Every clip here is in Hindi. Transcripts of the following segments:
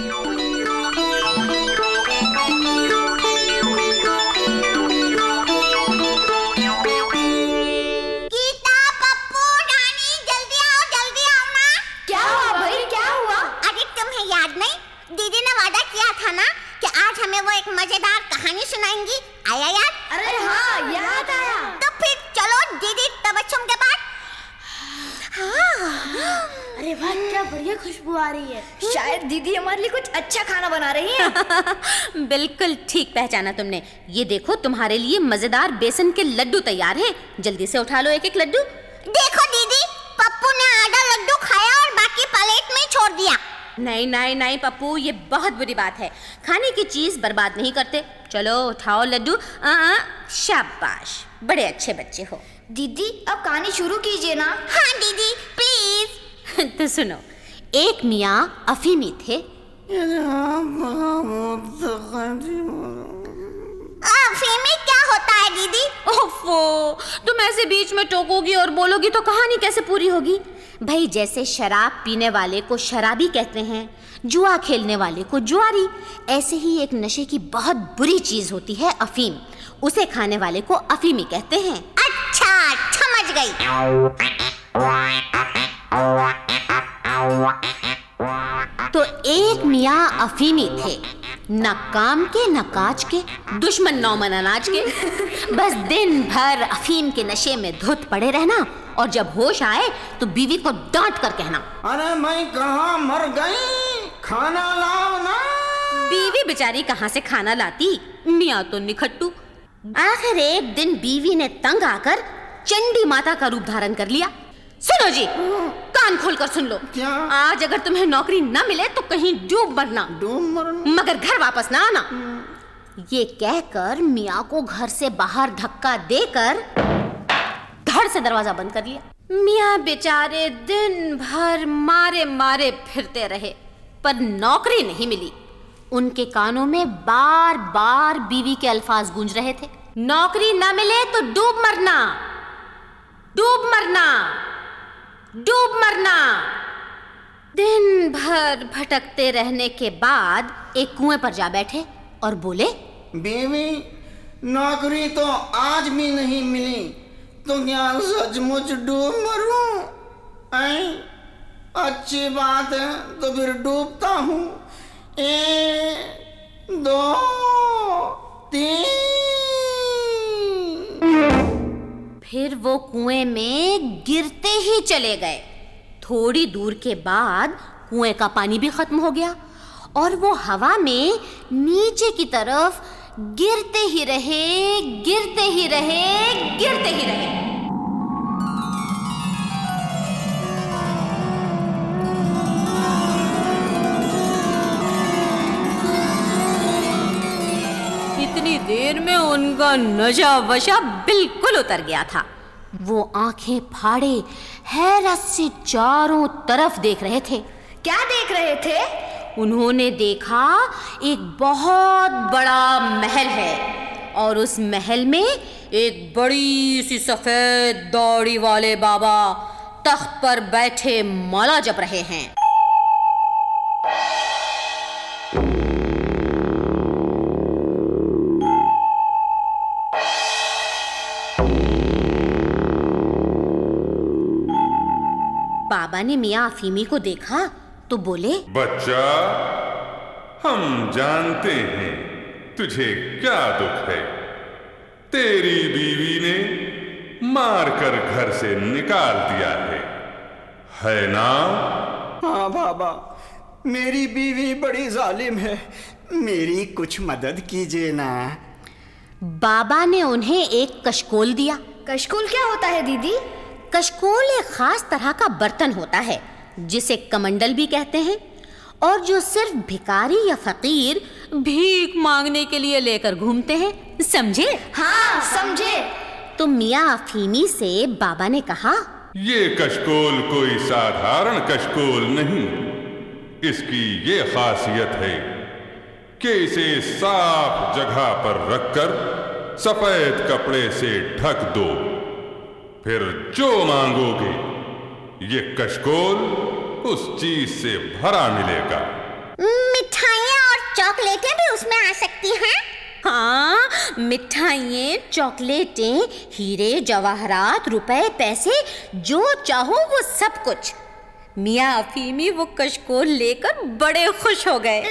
मजेदार कहानी सुनाएंगी। आया याद? अरे हाँ, याद आया। तो फिर चलो दीदी तबस्सुम के बाद। अरे वाह, क्या बढ़िया खुशबू आ रही है। शायद दीदी हमारे लिए कुछ अच्छा खाना बना रही है। बिल्कुल ठीक पहचाना तुमने। ये देखो, तुम्हारे लिए मजेदार बेसन के लड्डू तैयार हैं। जल्दी से उठा लो एक एक लड्डू। देखो दीदी, पप्पू ने आधा लड्डू खाया और बाकी प्लेट में छोड़ दिया। नहीं नहीं नहीं पप्पू, ये बहुत बुरी बात है। खाने की चीज बर्बाद नहीं करते। चलो उठाओ लड्डू। शाबाश, बड़े अच्छे बच्चे हो। दीदी अब कहानी शुरू कीजिए ना। हाँ दीदी प्लीज। तो सुनो, एक मियाँ अफीमी थे। अफीमी क्या होता है दीदी? ओफो, तुम ऐसे बीच में टोकोगी और बोलोगी तो कहानी कैसे पूरी होगी? भाई, जैसे शराब पीने वाले को शराबी कहते हैं, जुआ खेलने वाले को जुआरी, ऐसे ही एक नशे की बहुत बुरी चीज होती है अफीम। उसे खाने वाले को अफीमी कहते हैं। अच्छा, समझ गई। तो एक मियाँ अफीमी थे, न काम के न काज के, दुश्मन नौमन अनाज के। बस दिन भर अफीम के नशे में धुत पड़े रहना और जब होश आए तो बीवी को डांट कर कहना, अरे मैं कहाँ मर गई, खाना लाओ ना। बीवी बेचारी कहाँ से खाना लाती, मियाँ तो निखट्टू। आखिर एक दिन बीवी ने तंग आकर चंडी माता का रूप धारण कर लिया। सुनो जी, कान खोलकर सुन लो। क्या? आज अगर तुम्हें नौकरी न मिले तो कहीं डूब मरना, मगर घर वापस ना आना। ये कहकर मियाँ को घर से बाहर धक्का देकर धड़ से दरवाजा बंद कर लिया। मियाँ बेचारे दिन भर मारे मारे फिरते रहे, पर नौकरी नहीं मिली। उनके कानों में बार बार बीवी के अल्फाज गूंज रहे थे, नौकरी न मिले तो डूब मरना, डूब मरना, डूब मरना। दिन भर भटकते रहने के बाद एक कुएं पर जा बैठे और बोले, बीवी, नौकरी तो आज भी नहीं मिली, तो क्या सचमुच डूब मरूं? अच्छी बात है, तो फिर डूबता हूँ। 1 2 3। फिर वो कुएं में गिरते ही चले गए। थोड़ी दूर के बाद कुएं का पानी भी खत्म हो गया और वो हवा में नीचे की तरफ गिरते ही रहे, गिरते ही रहे, गिरते ही रहे। इतनी देर में उनका नशा वशा बिल्कुल उतर गया था। वो आंखें फाड़े हैरत से चारों तरफ देख रहे थे। क्या देख रहे थे? उन्होंने देखा एक बहुत बड़ा महल है और उस महल में एक बड़ी सी सफेद दाढ़ी वाले बाबा तख्त पर बैठे माला जप रहे हैं। बाबा ने मियाँ अफीमी को देखा तो बोले, बच्चा, हम जानते हैं तुझे क्या दुख है। तेरी बीवी ने मारकर घर से निकाल दिया है ना? हाँ बाबा, मेरी बीवी बड़ी जालिम है, मेरी कुछ मदद कीजिए ना। बाबा ने उन्हें एक कशकोल दिया। कशकोल क्या होता है दीदी? कशकोल एक खास तरह का बर्तन होता है जिसे कमंडल भी कहते हैं और जो सिर्फ भिखारी या फकीर भीख मांगने के लिए लेकर घूमते हैं। समझे? हाँ समझे। तो मियाँ अफीमी से बाबा ने कहा, ये कशकोल कोई साधारण कशकोल नहीं। इसकी ये खासियत है कि इसे साफ जगह पर रखकर सफेद कपड़े से ढक दो, फिर जो मांगोगे ये कशकोल उस चीज से भरा मिलेगा। मिठाई चॉकलेटें भी उसमें आ सकती हैं? हाँ, मिठाइयाँ, चॉकलेटें, हीरे जवाहरात, रुपए, पैसे, जो चाहो वो सब कुछ। मियाँ अफीमी वो कशकोल लेकर बड़े खुश हो गए।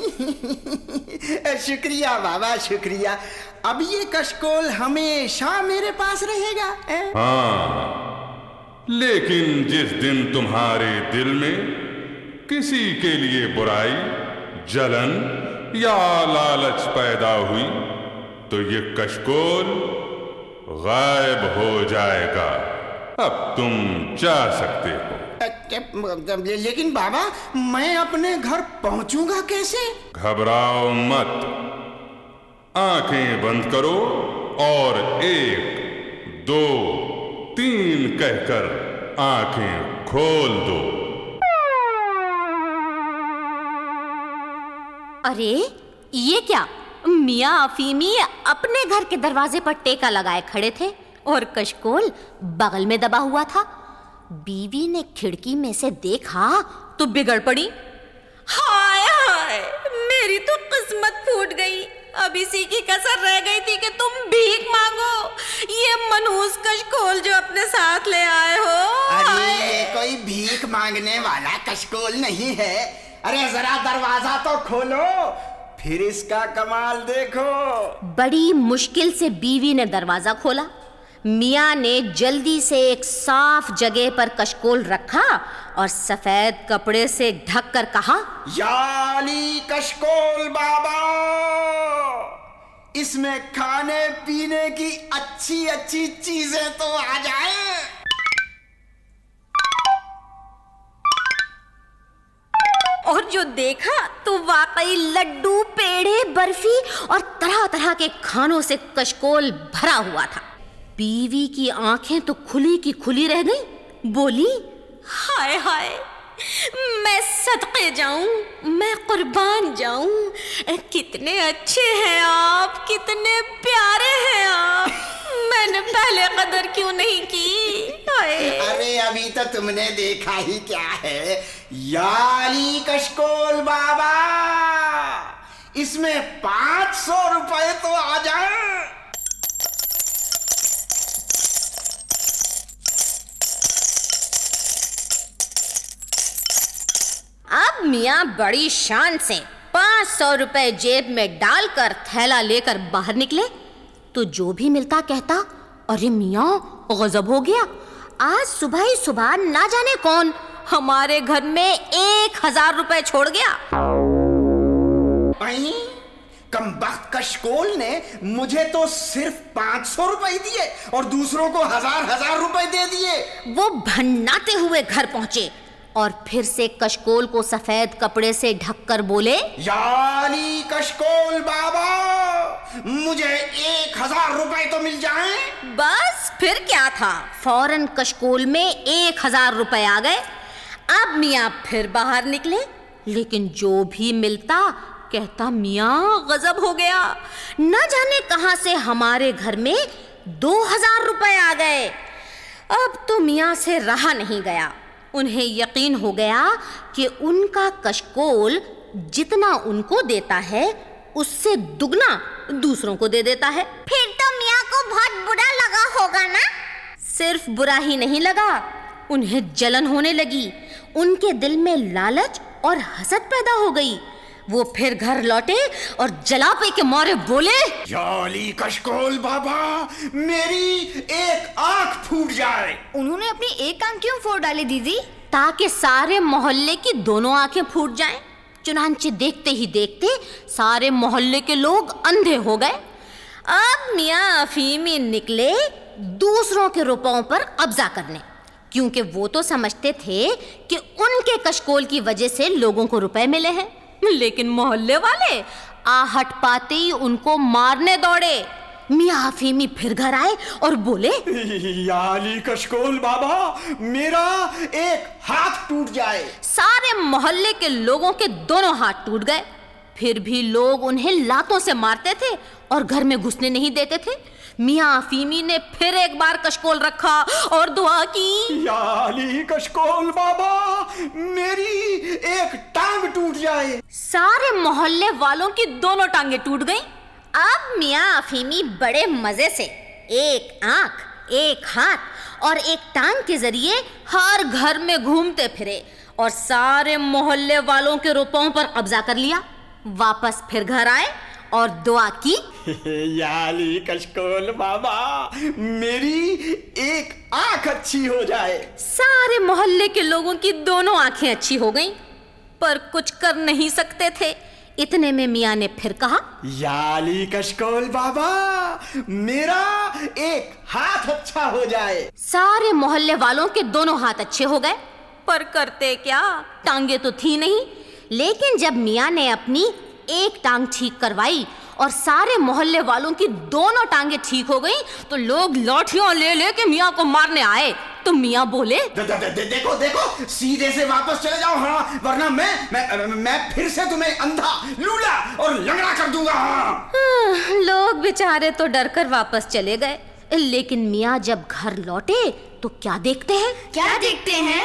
शुक्रिया बाबा, शुक्रिया। अब ये कशकोल हमेशा मेरे पास रहेगा। हाँ, लेकिन जिस दिन तुम्हारे दिल में किसी के लिए बुराई, जलन या लालच पैदा हुई तो ये कशकोल गायब हो जाएगा। अब तुम जा सकते हो। लेकिन बाबा, मैं अपने घर पहुंचूंगा कैसे? घबराओ मत, आंखें बंद करो और 1, 2, 3 कहकर आंखें खोल दो। अरे ये क्या? मियाँ अफीमी अपने घर के दरवाजे पर टेका लगाए खड़े थे और कशकोल बगल में दबा हुआ था। बीवी ने खिड़की में से देखा तो बिगड़ पड़ी। हाय हाय, मेरी तो किस्मत फूट गई। अब इसी की कसर रह गई थी कि तुम भीख मांगो। ये मनहूस कशकोल जो अपने साथ ले आए हो। अरे कोई भीख मांगने वाला कशकोल नहीं है। अरे जरा दरवाजा तो खोलो, फिर इसका कमाल देखो। बड़ी मुश्किल से बीवी ने दरवाजा खोला। मियाँ ने जल्दी से एक साफ जगह पर कशकोल रखा और सफेद कपड़े से ढक कर कहा, याली कशकोल बाबा, इसमें खाने पीने की अच्छी अच्छी चीजें तो आ जाए। और जो देखा तो वाकई लड्डू, पेड़े, बर्फी और तरह तरह के खानों से कशकोल भरा हुआ था। बीवी की आंखें तो खुली की खुली रह गईं। बोली, हाय हाय, मैं सदके जाऊं, मैं कुर्बान जाऊं। कितने अच्छे हैं आप, कितने प्यारे हैं आप। मैंने पहले कदर क्यों नहीं की? अरे अभी तो तुमने देखा ही क्या है। याली कशकोल बाबा, इसमें 500 रुपए तो आ जाए। अब मियाँ बड़ी शान से 500 रुपए जेब में डालकर थैला लेकर बाहर निकले तो जो भी मिलता कहता, अरे मियाँ गजब हो गया। आज सुबह ही सुबह ना जाने कौन हमारे घर में 1000 रुपए छोड़ गया। कमबख्त कशकोल ने मुझे तो सिर्फ 500 रुपए दिए और दूसरों को 1000 रुपए दे दिए। वो भन्नाते हुए घर पहुंचे और फिर से कशकोल को सफेद कपड़े से ढककर बोले, यानी कशकोल बाबा, मुझे 1000 रुपए तो मिल जाएं। बस फिर क्या था, फौरन कशकोल में 1000 रुपए आ गए। अब मियाँ फिर बाहर निकले, लेकिन जो भी मिलता कहता, मियाँ गजब हो गया, न जाने कहां से हमारे घर में 2000 रुपए आ गए। अब तो मियाँ से रहा नहीं गया। उन्हें यकीन हो गया कि उनका कशकोल जितना उनको देता है उससे दुगना दूसरों को दे देता है। फिर तो मियाँ को बहुत बुरा लगा होगा ना? सिर्फ बुरा ही नहीं लगा, उन्हें जलन होने लगी। उनके दिल में लालच और हसद पैदा हो गई। वो फिर घर लौटे और जलापे के मारे बोले, याली कशकोल बाबा, मेरी एक आंख फूट जाए। उन्होंने अपनी एक आंख क्यों फोड़ डाली दीदी? ताकि सारे मोहल्ले की दोनों आंखें फूट जाएं। चुनांचे देखते ही देखते सारे मोहल्ले के लोग अंधे हो गए। अब मियाँ अफीमी निकले दूसरों के रुपयों पर कब्जा करने, क्योंकि वो तो समझते थे कि उनके कशकोल की वजह से लोगों को रुपए मिले हैं। लेकिन मोहल्ले वाले आहट पाते ही उनको मारने दौड़े। मियाँ अफीमी फिर घर आए और बोले, याली कशकोल बाबा, मेरा एक हाथ टूट जाए। सारे मोहल्ले के लोगों के दोनों हाथ टूट गए। फिर भी लोग उन्हें लातों से मारते थे और घर में घुसने नहीं देते थे। मियाँ अफीमी ने फिर एक बार कशकोल रखा और दुआ की, याली कशकोल बाबा, मेरी एक टांग टूट जाए। सारे मोहल्ले वालों की दोनों टांगे टूट गईं। अब मियाँ अफीमी बड़े मजे से एक आंख, एक हाथ और एक टांग के जरिए हर घर में घूमते फिरे और सारे मोहल्ले वालों के रुपयों पर कब्जा कर लिया। वापस फिर घर आए और दुआ की, या अली कशकोल बाबा, मेरी एक आंख अच्छी हो जाए। सारे मोहल्ले के लोगों की दोनों आंखें अच्छी हो गईं, पर कुछ कर नहीं सकते थे। इतने में मियाँ ने फिर कहा, या अली कशकोल बाबा, मेरा एक हाथ अच्छा हो जाए। सारे मोहल्ले वालों के दोनों हाथ अच्छे हो गए, पर करते क्या, टांगे तो थी नहीं। लेकिन जब मियाँ ने अपनी एक टांग ठीक करवाई और सारे मोहल्ले वालों की दोनों टांगे ठीक हो गईं, तो लोग लाठियां ले लेके मियाँ को मारने आए। तो मियाँ बोले, देखो देखो, सीधे से वापस चले जाओ, हाँ, वरना मैं फिर से तुम्हें अंधा, लूला और लंगड़ा कर दूंगा। हाँ। लोग बेचारे तो डरकर वापस चले गए। लेकिन मियाँ जब घर लौटे तो क्या देखते हैं? क्या देखते हैं?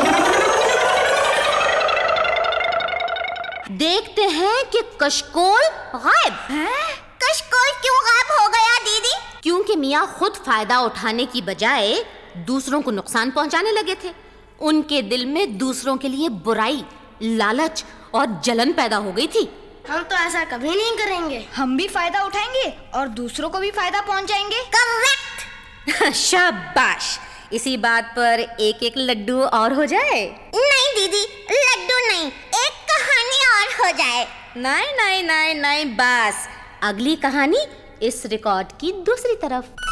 देखते हैं कि कशकोल गायब है। कशकोल क्यों गायब हो गया दीदी? क्योंकि मियाँ खुद फायदा उठाने की बजाय दूसरों को नुकसान पहुंचाने लगे थे। उनके दिल में दूसरों के लिए बुराई, लालच और जलन पैदा हो गई थी। हम तो ऐसा कभी नहीं करेंगे। हम भी फायदा उठाएंगे और दूसरों को भी फायदा पहुंचाएंगे। करेक्ट। शाबाश। इसी बात पर एक एक लड्डू और हो जाए। नहीं दीदी, लड्डू नहीं, एक कहानी और हो जाए। नहीं नहीं नहीं नहीं, बस अगली कहानी इस रिकॉर्ड की दूसरी तरफ।